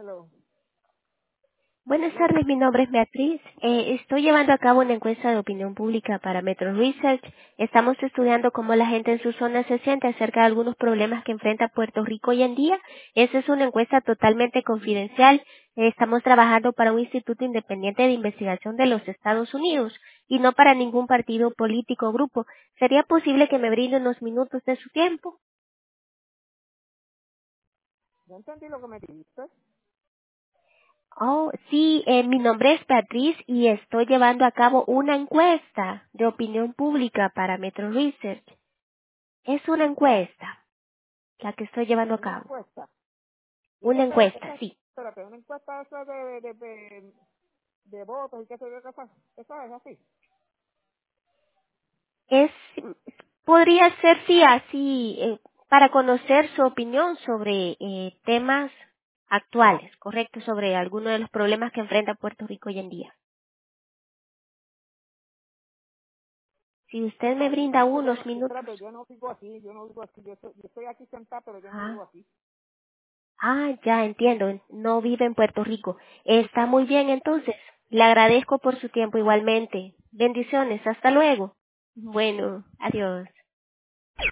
Hello. Buenas Hello. tardes, mi nombre es Beatriz. Estoy llevando a cabo una encuesta de opinión pública para Metro Research. Estamos estudiando cómo la gente en su zona se siente acerca de algunos problemas que enfrenta Puerto Rico hoy en día. Esta es una encuesta totalmente confidencial. Estamos trabajando para un instituto independiente de investigación de los Estados Unidos y no para ningún partido político o grupo. ¿Sería posible que me brinde unos minutos de su tiempo? No entendí lo que me dijiste. Oh, sí, mi nombre es Beatriz y estoy llevando a cabo una encuesta de opinión pública para Metro Research. Es una encuesta la que estoy llevando a Una cabo. encuesta. Y Una encuesta, esa, sí. espérate, una encuesta esa de votos y qué sé yo, esa es así. Es, podría ser, sí, así, para conocer su opinión sobre temas actuales, correcto, sobre algunos de los problemas que enfrenta Puerto Rico hoy en día. Si usted me brinda Es que yo unos no, minutos. espérate, yo no vivo aquí, yo estoy aquí sentado, pero yo no Ah. vivo aquí. Ah, ya entiendo, no vive en Puerto Rico. Está muy bien entonces. Le agradezco por su tiempo igualmente. Bendiciones, hasta luego. Bueno, adiós.